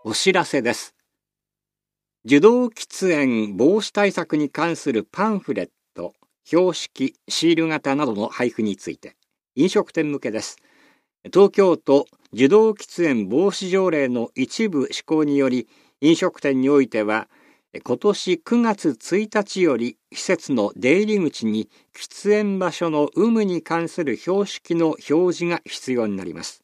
お知らせです。受動喫煙防止対策に関するパンフレット、標識、シール型などの配布について、飲食店向けです。東京都受動喫煙防止条例の一部施行により、飲食店においては、今年9月1日より施設の出入り口に喫煙場所の有無に関する標識の表示が必要になります。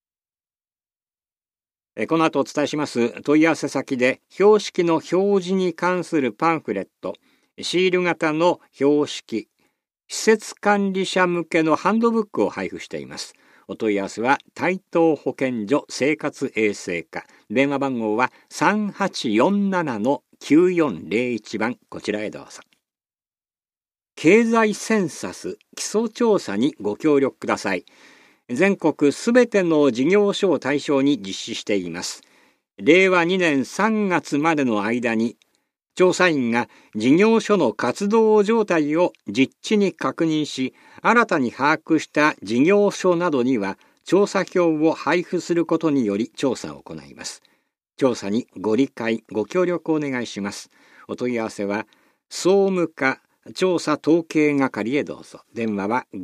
この後お伝えします問い合わせ先で標識の表示に関するパンフレット、シール型の標識、施設管理者向けのハンドブックを配布しています。お問い合わせは台東保健所生活衛生課、電話番号は 3847-9401 番、こちらへどうぞ。経済センサス基礎調査にご協力ください。全国すべての事業所を対象に実施しています。令和2年3月までの間に、調査員が事業所の活動状態を実地に確認し、新たに把握した事業所などには調査票を配布することにより調査を行います。調査にご理解、ご協力をお願いします。お問い合わせは、総務課調査統計係へどうぞ。電話は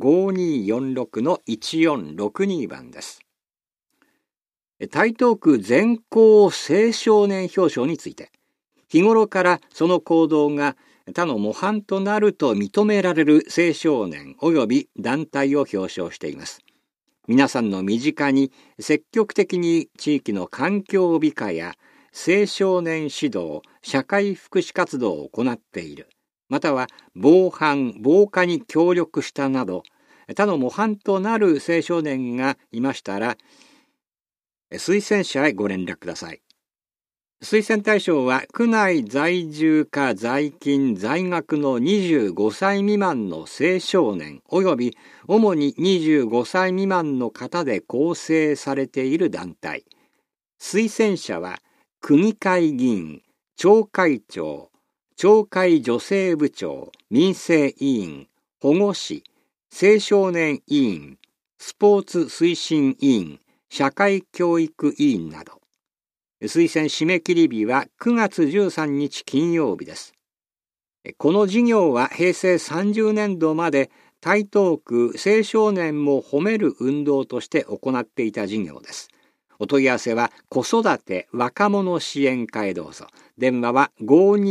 5246-1462 番です。台東区全校青少年表彰について、日頃からその行動が他の模範となると認められる青少年及び団体を表彰しています。皆さんの身近に積極的に地域の環境美化や青少年指導、社会福祉活動を行っている。または防犯・防火に協力したなど、他の模範となる青少年がいましたら、推薦者へご連絡ください。推薦対象は、区内在住か在勤在学の25歳未満の青少年及び主に25歳未満の方で構成されている団体。推薦者は、区議会議員、町会長、町会女性部長、民生委員、保護士、青少年委員、スポーツ推進委員、社会教育委員など。推薦締め切り日は9月13日金曜日です。この事業は平成30年度まで台東区青少年も褒める運動として行っていた事業です。お問い合わせは子育て若者支援課へどうぞ。電話は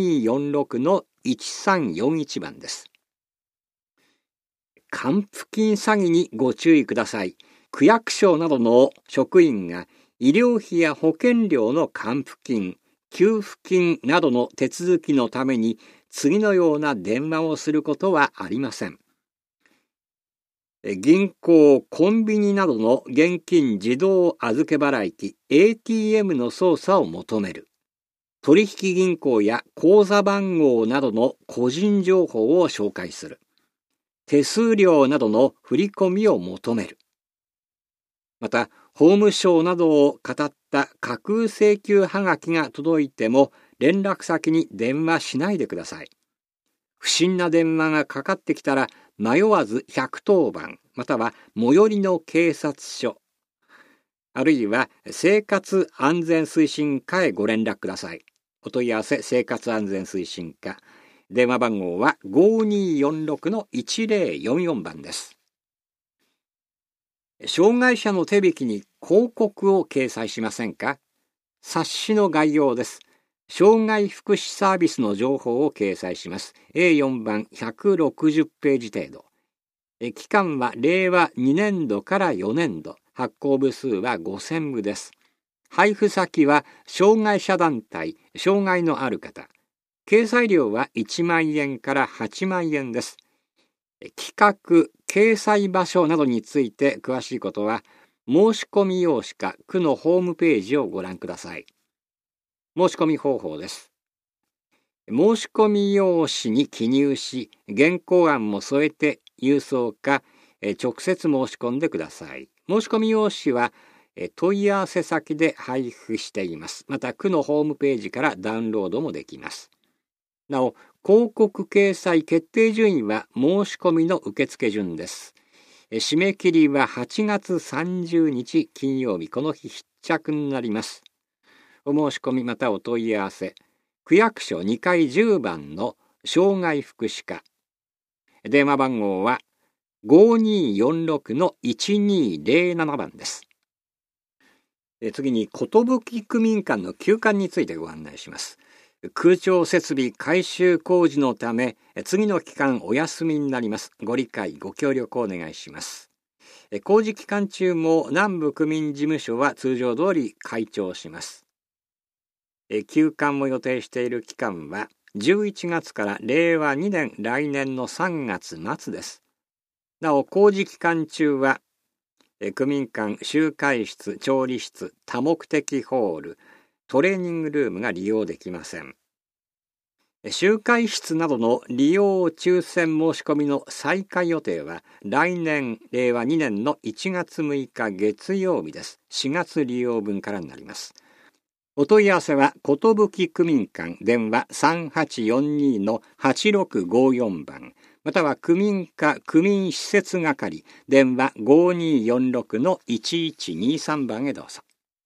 5246-1341 番です。還付金詐欺にご注意ください。区役所などの職員が医療費や保険料の還付金、給付金などの手続きのために次のような電話をすることはありません。銀行、コンビニなどの現金自動預け払い機 ATM の操作を求める。取引銀行や口座番号などの個人情報を紹介する。手数料などの振り込みを求める。また、法務省などを語った架空請求はがきが届いても連絡先に電話しないでください。不審な電話がかかってきたら迷わず110番または最寄りの警察署あるいは生活安全推進課へご連絡ください。お問い合わせ生活安全推進課、電話番号は 5246-1044 番です。障害者の手引きに広告を掲載しませんか？冊子の概要です。障害福祉サービスの情報を掲載します。A4 番160ページ程度。期間は令和2年度から4年度。発行部数は5000部です。配布先は障害者団体、障害のある方。掲載料は1万円から8万円です。企画、掲載場所などについて詳しいことは、申し込み用紙か区のホームページをご覧ください。申し込み方法です。申し込み用紙に記入し、原稿案も添えて郵送か直接申し込んでください。申し込み用紙は問い合わせ先で配布しています。また区のホームページからダウンロードもできます。なお、広告掲載決定順位は申し込みの受付順です。締め切りは8月30日金曜日、この日必着になります。 お申し込みまたお問い合わせ、区役所2階10番の障害福祉課。電話番号は 5246-1207 番です。次に、寿区民館の休館についてご案内します。空調設備改修工事のため、次の期間お休みになります。ご理解、ご協力をお願いします。工事期間中も南部区民事務所は通常通り開庁します。休館を予定している期間は11月から令和2年来年の3月末です。なお、工事期間中は区民館、集会室、調理室、多目的ホール、トレーニングルームが利用できません。集会室などの利用抽選申し込みの再開予定は来年令和2年の1月6日月曜日です。4月利用分からになります。お問い合わせは寿区民館、電話 3842-8654 番、または区民課区民施設係、電話 5246-1123 番へどうぞ。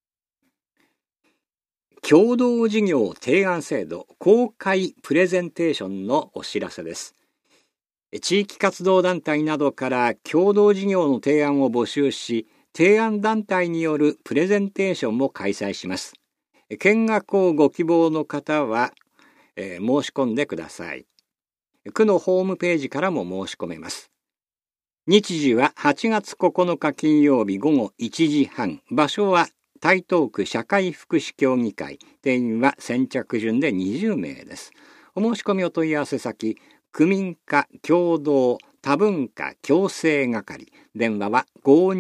共同事業提案制度公開プレゼンテーションのお知らせです。地域活動団体などから共同事業の提案を募集し、提案団体によるプレゼンテーションも開催します。見学をご希望の方は、申し込んでください。区のホームページからも申し込めます。日時は8月9日金曜日午後1時半。場所は台東区社会福祉協議会。定員は先着順で20名です。お申し込みお問い合わせ先、区民課共同多文化共生係。電話は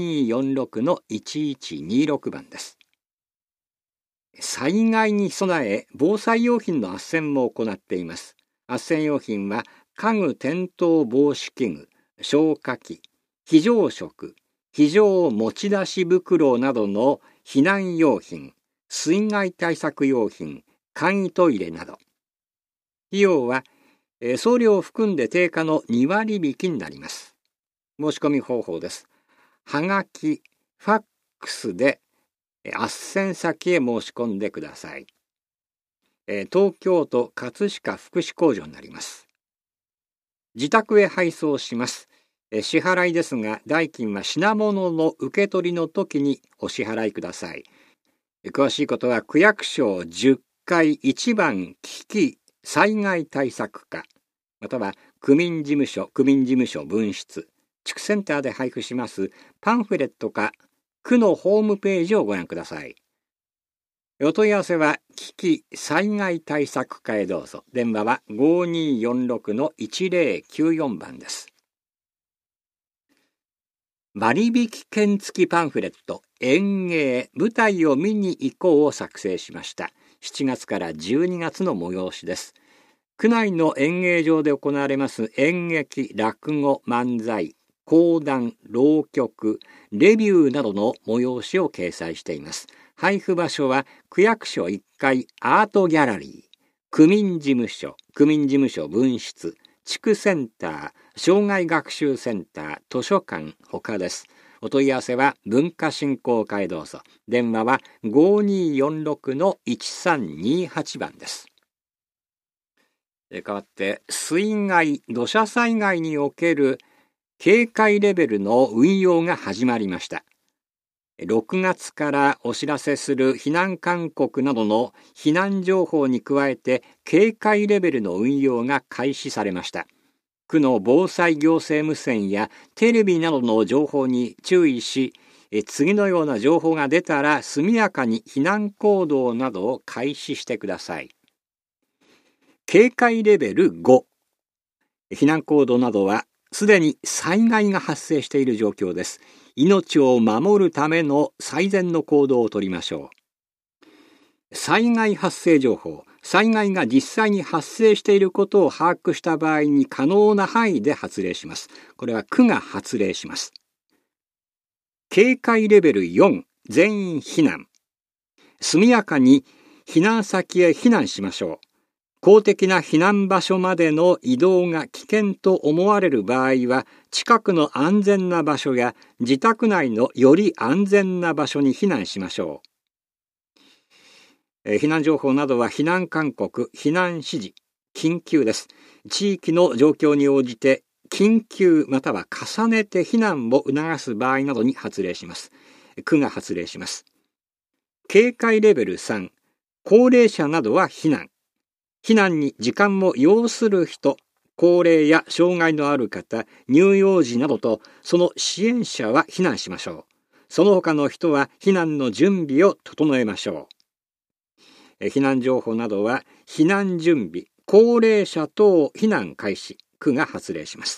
5246-1126 番です。災害に備え、防災用品の斡旋も行っています。斡旋用品は家具転倒防止器具、消火器、非常食、非常持ち出し袋などの避難用品、水害対策用品、簡易トイレなど。費用は送料を含んで定価の2割引きになります。申し込み方法です。はがき、ファックスで斡旋先へ申し込んでください。東京都葛飾福祉工場になります。自宅へ配送します。支払いですが、代金は品物の受け取りの時にお支払いください。詳しいことは区役所10階1番危機災害対策課、または区民事務所分室、地区センターで配布しますパンフレットか区のホームページをご覧ください。お問い合わせは危機災害対策課へどうぞ。電話は 5246-1094 番です。割引券付きパンフレット演芸舞台を見に行こうを作成しました。7月から12月の催しです。区内の演芸場で行われます演劇、落語、漫才、講談、浪曲、レビューなどの催しを掲載しています。配布場所は区役所1階アートギャラリー、区民事務所分室、地区センター、障害学習センター、図書館他です。お問い合わせは文化振興課へどうぞ。電話は 5246-1328 番です。変わって水害、土砂災害における警戒レベルの運用が始まりました。6月からお知らせする避難勧告などの避難情報に加えて警戒レベルの運用が開始されました。区の防災行政無線やテレビなどの情報に注意し、次のような情報が出たら速やかに避難行動などを開始してください。警戒レベル5。避難行動などはすでに災害が発生している状況です。命を守るための最善の行動をとりましょう。災害発生情報。災害が実際に発生していることを把握した場合に可能な範囲で発令します。これは区が発令します。警戒レベル4、全員避難。速やかに避難先へ避難しましょう。公的な避難場所までの移動が危険と思われる場合は、近くの安全な場所や自宅内のより安全な場所に避難しましょう。 避難情報などは避難勧告、避難指示、緊急です。地域の状況に応じて緊急または重ねて避難を促す場合などに発令します。区が発令します。警戒レベル3、高齢者などは避難。避難に時間を要する人、高齢や障害のある方、乳幼児などとその支援者は避難しましょう。その他の人は避難の準備を整えましょう。避難情報などは避難準備、高齢者等避難開始、区が発令します。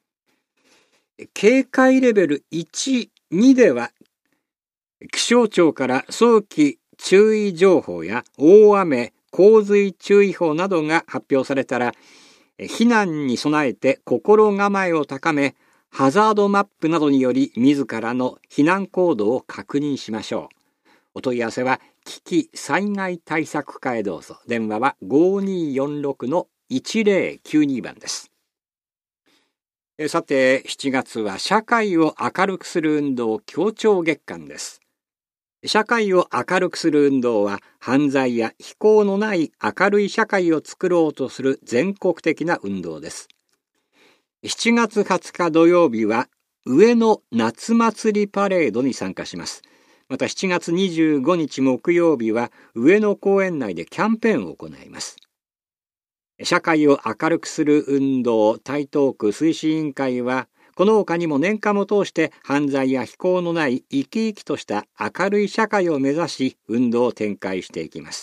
警戒レベル1、2では気象庁から早期注意情報や大雨・洪水注意報などが発表されたら、避難に備えて心構えを高め、ハザードマップなどにより自らの避難行動を確認しましょう。お問い合わせは危機災害対策課へどうぞ。電話は 5246-1092 番です。さて、7月は社会を明るくする運動協調月間です。社会を明るくする運動は、犯罪や非行のない明るい社会を作ろうとする全国的な運動です。7月20日土曜日は、上野夏祭りパレードに参加します。また7月25日木曜日は、上野公園内でキャンペーンを行います。社会を明るくする運動台東区推進委員会は、この他にも年間を通して犯罪や非行のない生き生きとした明るい社会を目指し運動を展開していきます。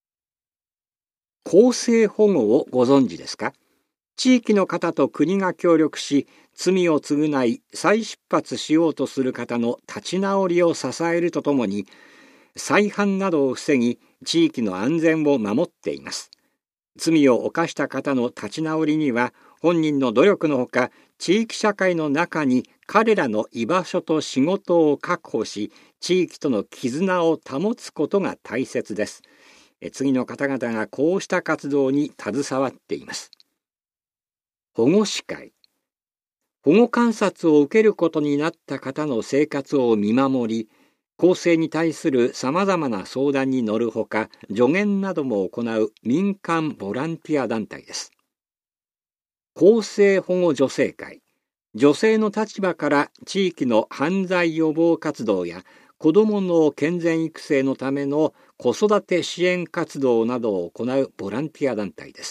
更生保護をご存知ですか？地域の方と国が協力し、罪を償い再出発しようとする方の立ち直りを支えるとともに、再犯などを防ぎ、地域の安全を守っています。罪を犯した方の立ち直りには、本人の努力のほか、地域社会の中に彼らの居場所と仕事を確保し、地域との絆を保つことが大切です。次の方々がこうした活動に携わっています。保護司会。保護観察を受けることになった方の生活を見守り、更生に対するさまざまな相談に乗るほか、助言なども行う民間ボランティア団体です。更生保護助成会。女性の立場から地域の犯罪予防活動や子どもの健全育成のための子育て支援活動などを行うボランティア団体です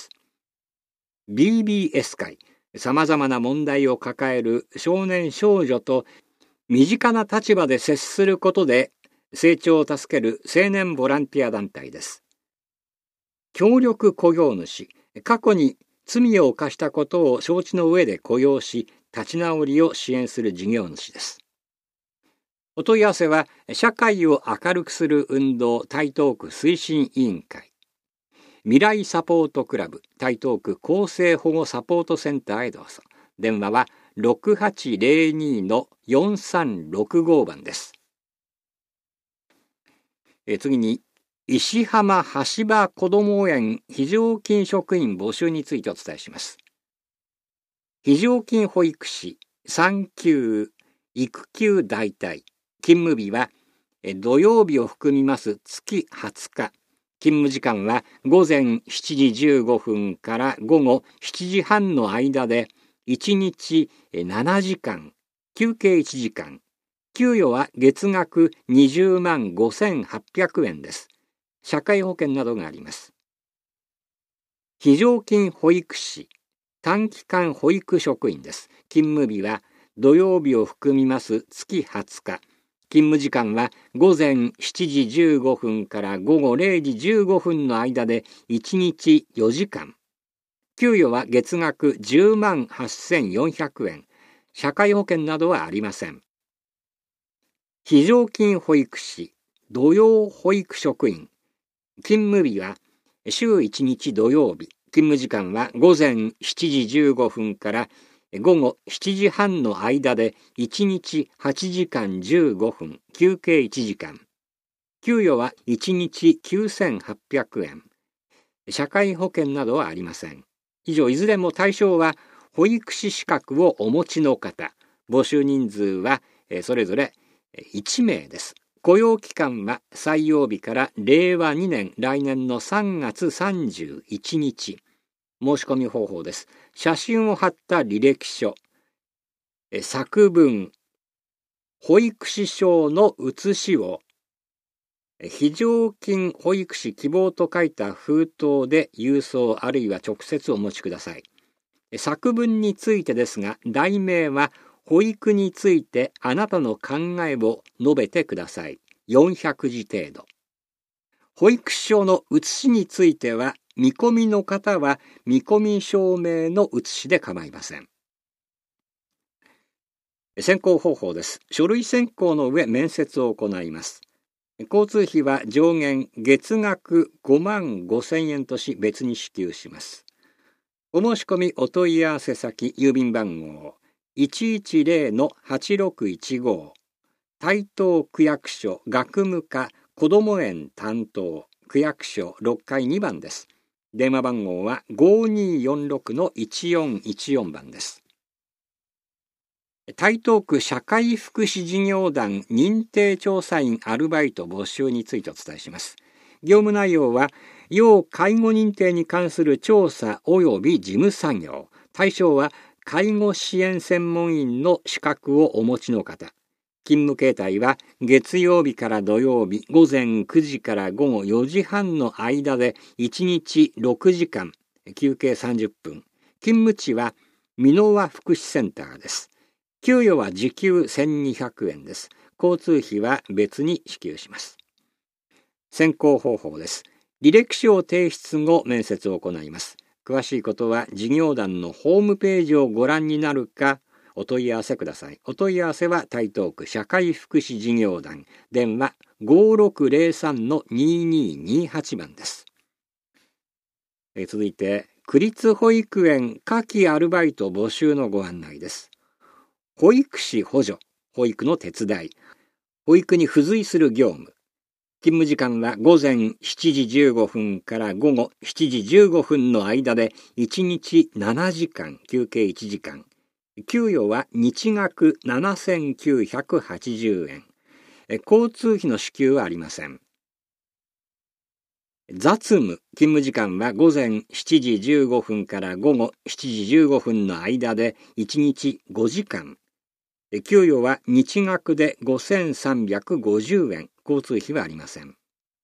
。BBS 会。さまざまな問題を抱える少年少女と身近な立場で接することで成長を助ける青年ボランティア団体です。協力雇用主。過去に罪を犯したことを承知の上で雇用し、立ち直りを支援する事業主です。お問い合わせは、社会を明るくする運動台東区推進委員会、未来サポートクラブ台東区更生保護サポートセンターへどうぞ。電話は 6802-4365 番です。次に、石浜橋場こども園非常勤職員募集についてお伝えします。非常勤保育士、産休、育休代替、勤務日は土曜日を含みます月20日、勤務時間は午前7時15分から午後7時半の間で1日7時間、休憩1時間、給与は月額20万5800円です。社会保険などがあります。非常勤保育士、短期間保育職員です。勤務日は土曜日を含みます月20日。勤務時間は午前7時15分から午後0時15分の間で1日4時間。給与は月額10万8400円。社会保険などはありません。非常勤保育士、土曜保育職員。勤務日は週1日土曜日。勤務時間は午前7時15分から午後7時半の間で1日8時間15分、休憩1時間。給与は1日9800円。社会保険などはありません。以上、いずれも対象は保育士資格をお持ちの方。募集人数はそれぞれ1名です。 雇用期間は採用日から令和2年来年の3月31日。申し込み方法です。写真を貼った履歴書、作文、保育士証の写しを非常勤保育士希望と書いた封筒で郵送あるいは直接お持ちください。作文についてですが、題名は保育についてあなたの考えを述べてください。400字程度。保育士証の写しについては、見込みの方は見込み証明の写しで構いません。選考方法です。書類選考の上、面接を行います。交通費は上限月額5万5千円とし別に支給します。お申し込みお問い合わせ先郵便番号 110-8615 台東区役所学務課こども園担当区役所6階2番です。電話番号は 5246-1414 番です。台東区社会福祉事業団認定調査員アルバイト募集についてお伝えします。業務内容は、要介護認定に関する調査及び事務作業。対象は、介護支援専門員の資格をお持ちの方。勤務形態は、月曜日から土曜日、午前9時から午後4時半の間で、1日6時間、休憩30分。勤務地は、美濃和福祉センターです。給与は時給1200円です。交通費は別に支給します。選考方法です。履歴書を提出後、面接を行います。詳しいことは事業団のホームページをご覧になるか、お問い合わせください。お問い合わせは台東区社会福祉事業団、電話 5603-2228 番です。続いて、区立保育園夏季アルバイト募集のご案内です。保育士補助、保育の手伝い、保育に付随する業務。勤務時間は午前7時15分から午後7時15分の間で1日7時間、休憩1時間。給与は日額7980円。交通費の支給はありません。雑務、勤務時間は午前7時15分から午後7時15分の間で1日5時間。給与は日額で5350円。交通費はありません。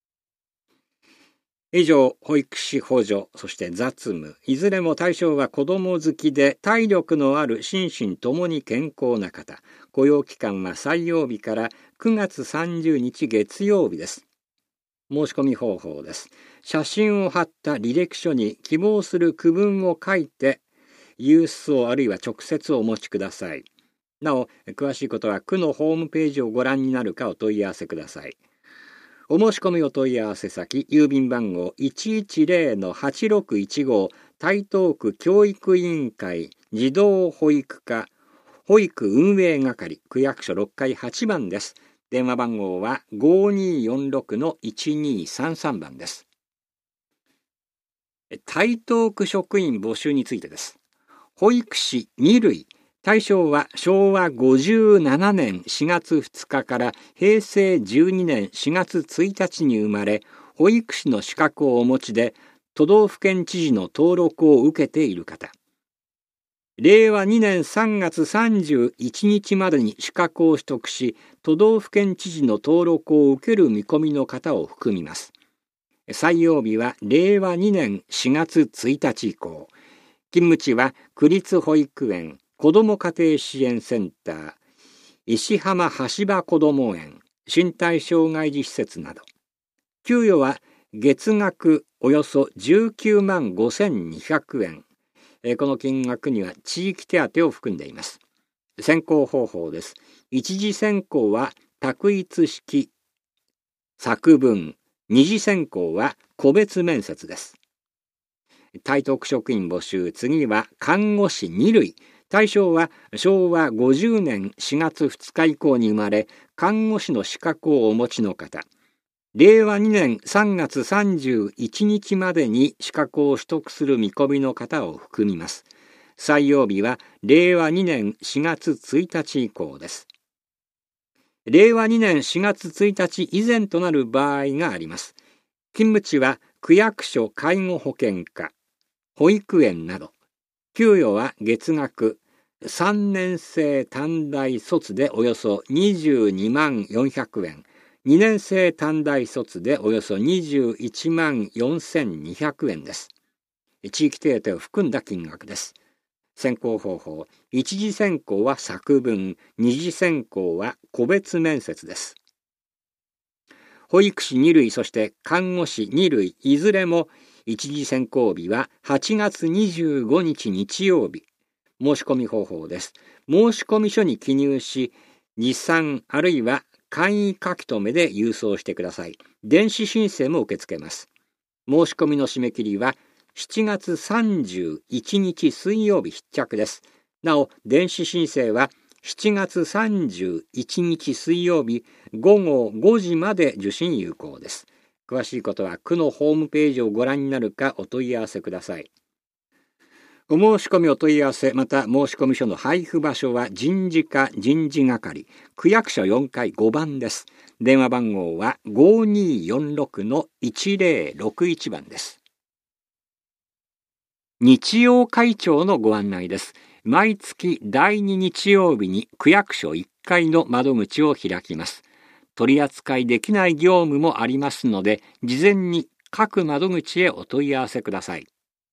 以上、保育士補助、そして雑務、いずれも対象は子ども好きで体力のある心身ともに健康な方。雇用期間は採用日から9月30日月曜日です。申し込み方法です。写真を貼った履歴書に希望する区分を書いて、郵送あるいは直接お持ちください。なお、詳しいことは区のホームページをご覧になるかお問い合わせください。お申し込みお問い合わせ先、郵便番号 110-8615 台東区教育委員会児童保育課保育運営係区役所6階8番です。電話番号は 5246-1233 番です。台東区職員募集についてです。保育士2類。対象は昭和57年4月2日から平成12年4月1日に生まれ、保育士の資格をお持ちで、都道府県知事の登録を受けている方。令和2年3月31日までに資格を取得し、都道府県知事の登録を受ける見込みの方を含みます。採用日は令和2年4月1日以降。勤務地は区立保育園、子ども家庭支援センター、石浜橋場こども園、身体障害児施設など。給与は月額およそ19万5200円。この金額には地域手当を含んでいます。選考方法です。一次選考は択一式、作文、二次選考は個別面接です。台東区職員募集、次は看護師2類。対象は昭和50年4月2日以降に生まれ、看護師の資格をお持ちの方。令和2年3月31日までに資格を取得する見込みの方を含みます。採用日は令和2年4月1日以降です。 令和2年4月1日以前となる場合があります。勤務地は区役所介護保険課、保育園など。給与は月額3年生短大卒でおよそ22万400円、2年生短大卒でおよそ21万4200円です。地域手当を含んだ金額です。選考方法、一次選考は作文、二次選考は個別面接です。保育士2類、そして看護師2類、いずれも一次選考日は8月25日日曜日。申し込み方法です。申込書に記入し、持参あるいは簡易書き留めで郵送してください。電子申請も受け付けます。申し込みの締め切りは7月31日水曜日必着です。なお、電子申請は7月31日水曜日午後5時まで受信有効です。詳しいことは区のホームページをご覧になるかお問い合わせください。お申し込みお問い合わせ、また申込書の配布場所は人事課人事係、区役所4階5番です。電話番号は 5246-1061 番です。日曜会長のご案内です。毎月第2日曜日に区役所1階の窓口を開きます。取り扱いできない業務もありますので、事前に各窓口へお問い合わせください。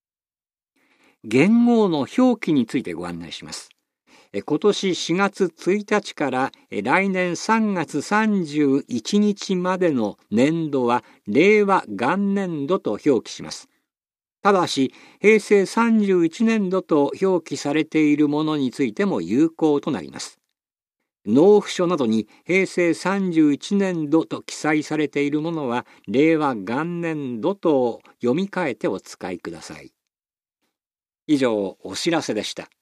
元号の表記についてご案内します。今年4月1日から来年3月31日までの年度は令和元年度と表記します。ただし、平成31年度と表記されているものについても有効となります。納付書などに平成31年度と記載されているものは令和元年度と読み替えてお使いください。以上、お知らせでした。